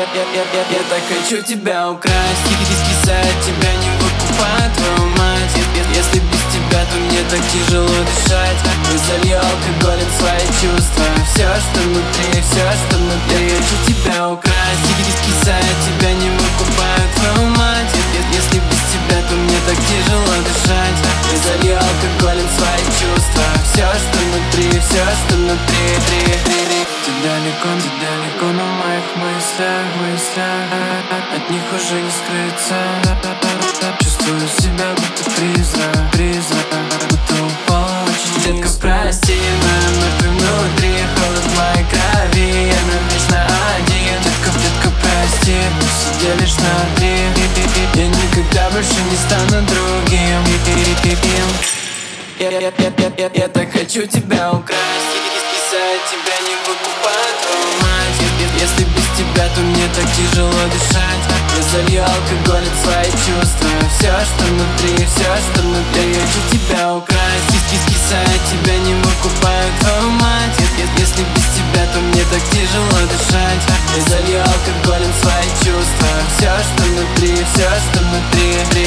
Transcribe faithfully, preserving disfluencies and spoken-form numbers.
я, я, я, я так хочу тебя украсть, кисать тебя, не выкупать твою мать. Если без тебя, то мне так тяжело дышать. Я залью алкоголем свои чувства, все, что внутри, все, что внутри. Хочу тебя украсть, кисать тебя, не выкупать твою мать. Если без тебя, то мне так тяжело дышать. Я залью алкоголем свои чувства, все, что внутри, все, что внутри. Ты далеко, ты далеко, но в моих мыслях, мыслях от них уже не скрыться. Чувствую себя будто призрак, призрак, будто упал очень низко. Детка, прости, моя мертвый внутри, холод в моей крови, я навечно один. Детка, детка, прости, сидя лишь на три. Я никогда больше не стану другим. Я, я, я, я, я, я так хочу тебя украсть, кисать тебя, не выкупать твою мать. Если без тебя, то мне так тяжело дышать. Я залью алкоголем свои чувства, все, что внутри, все, что внутри. Я хочу тебя украсть, кисать тебя, не выкупать твою мать. Если без тебя, то мне так тяжело дышать. Я залью алкоголем свои чувства, все, что внутри, все, что внутри.